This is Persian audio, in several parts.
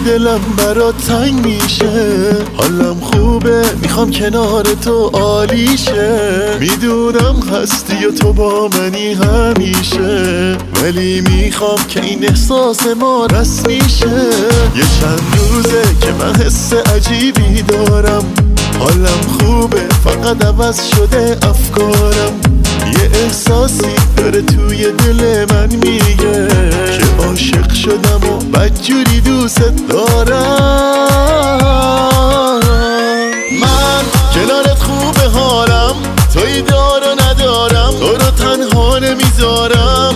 دلم برات تنگ میشه، حالم خوبه میخوام کنار تو عالیشه. میدونم هستی و تو با منی همیشه، ولی میخوام که این احساس ما رسمی شه. یه چند روزه که من حس عجیبی دارم، حالم خوبه فقط عوض شده افکارم. یه احساسی داره توی دل من میگه که عاشق شدم و بدجوری دوست دارم. من کنارت خوبه حالم، توی دار و ندارم، تو رو تنها نمیذارم.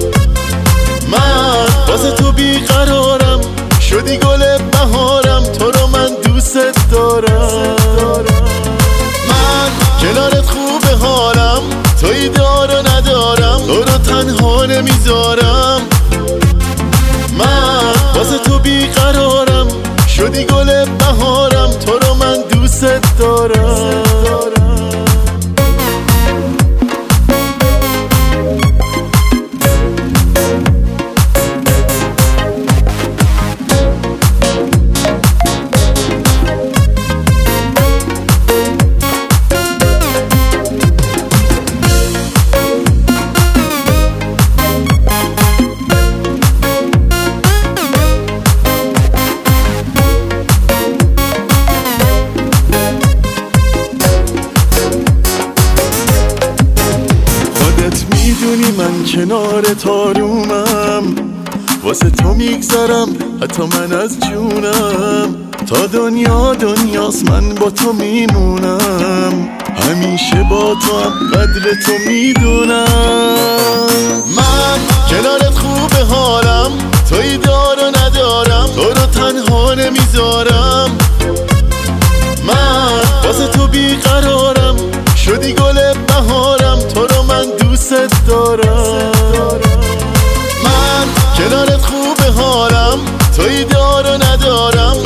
من واسه تو بیقرارم، شدی گل بهارم، تو رو من دوست دارم. من کنارت خوبه حالم، توی دار و ندارم، تو رو تنها نمیذارم. من واسه تو بیقرارم، شدی گل بهارم، تو رو من دوست دارم. میدونی من کنارت آرومم، واسه تو میگذرم حتی من از جونم. تا دنیا دنیاست من با تو میمونم، همیشه با تو هم قدر تو میدونم. من کنارت خوبه حالم، توی دار و ندارم، تو رو تنها نمیذارم. من واسه تو بیقرارم، شدی گل بهارم، تو رو من دوست دارم. من کنارت خوبه حالم، توی دار و ندارم،